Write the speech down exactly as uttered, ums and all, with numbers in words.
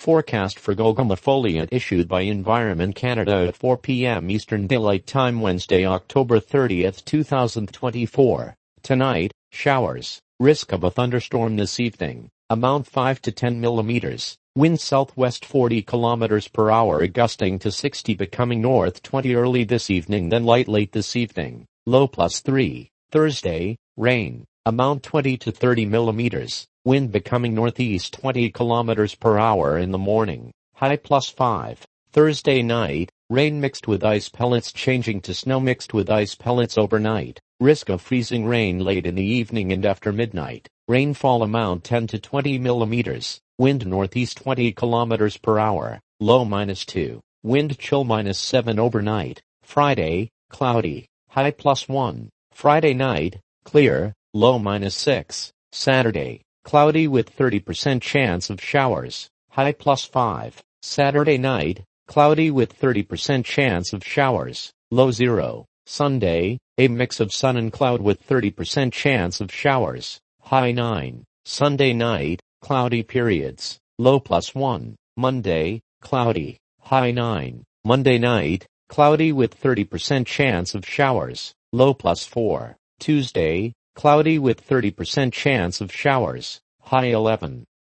Forecast for Gogama Foliant issued by Environment Canada at four p m Eastern Daylight Time Wednesday, October thirtieth, two thousand twenty-four. Tonight, showers. Risk of a thunderstorm this evening. Amount five to ten millimeters. Wind southwest forty kilometers per hour gusting to sixty, becoming north twenty early this evening, then light late this evening. Low plus three. Thursday, rain. Amount twenty to thirty millimeters. Wind becoming northeast twenty kilometers per hour in the morning. High plus five. Thursday night, rain mixed with ice pellets changing to snow mixed with ice pellets overnight. Risk of freezing rain late in the evening and after midnight. Rainfall amount ten to twenty millimeters. Wind northeast twenty kilometers per hour. Low minus two. Wind chill minus seven overnight. Friday, cloudy. High plus one. Friday night, clear. Low minus six. Saturday, cloudy with thirty percent chance of showers. High plus five. Saturday night, cloudy with thirty percent chance of showers. Low zero. Sunday, a mix of sun and cloud with thirty percent chance of showers. High nine. Sunday night, cloudy periods. Low plus one. Monday, cloudy. High nine. Monday night, cloudy with thirty percent chance of showers. Low plus four. Tuesday, cloudy with thirty percent chance of showers. High eleven.